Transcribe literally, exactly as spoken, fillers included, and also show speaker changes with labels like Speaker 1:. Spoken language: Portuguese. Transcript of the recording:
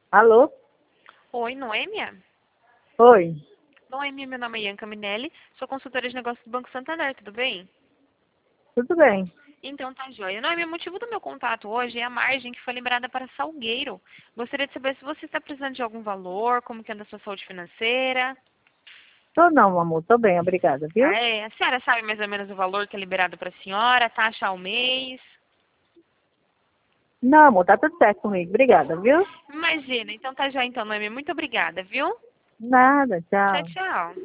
Speaker 1: Alô?
Speaker 2: Oi, Noêmia?
Speaker 1: Oi,
Speaker 2: Noêmia, meu nome é Ianca Minelli, sou consultora de negócios do Banco Santander, tudo bem?
Speaker 1: tudo bem?
Speaker 2: Então tá joia. Noêmia, o motivo do meu contato hoje é a margem que foi liberada para Salgueiro. Gostaria de saber se você está precisando de algum valor, como que anda a sua saúde financeira.
Speaker 1: Tô não, amor, tô bem, obrigada, viu?
Speaker 2: Ah, é? A senhora sabe mais ou menos o valor que é liberado para a senhora, a taxa ao mês?
Speaker 1: Não, amor, tá tudo certo comigo, obrigada, viu?
Speaker 2: Imagina, então tá joia então, Noêmia. Muito obrigada, viu?
Speaker 1: Nada,
Speaker 2: Tchau,
Speaker 1: tchau.
Speaker 2: tchau.